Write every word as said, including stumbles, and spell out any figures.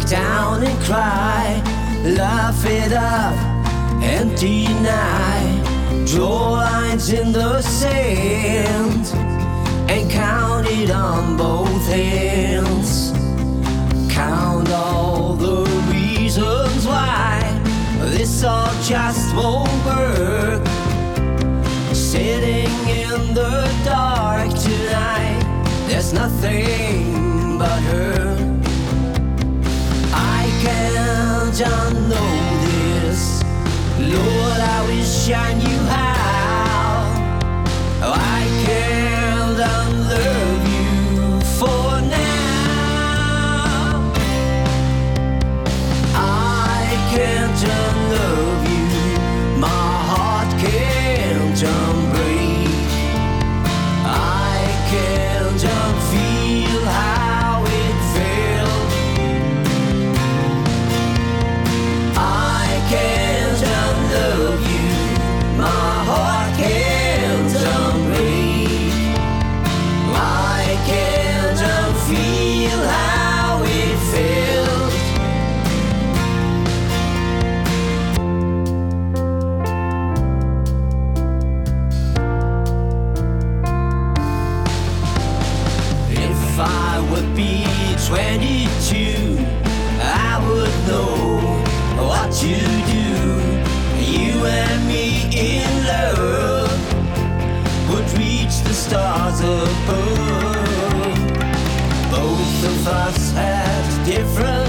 down and cry, laugh it up and deny, draw lines in the sand and count it on both hands. Count all the reasons why this all just won't work. Sitting in the dark tonight, there's nothing but her. I can't unknow this, Lord, I wish I knew how. I can't unlove you for now. I can't unlove you, my heart can't unbreak. I can't unfeel how it felt. I can't unlove you, my heart can't unbreak. I can't unfeel how it felt. If I would be twenty-two, I would know what to do. You and me in love would reach the stars above. Both of us had different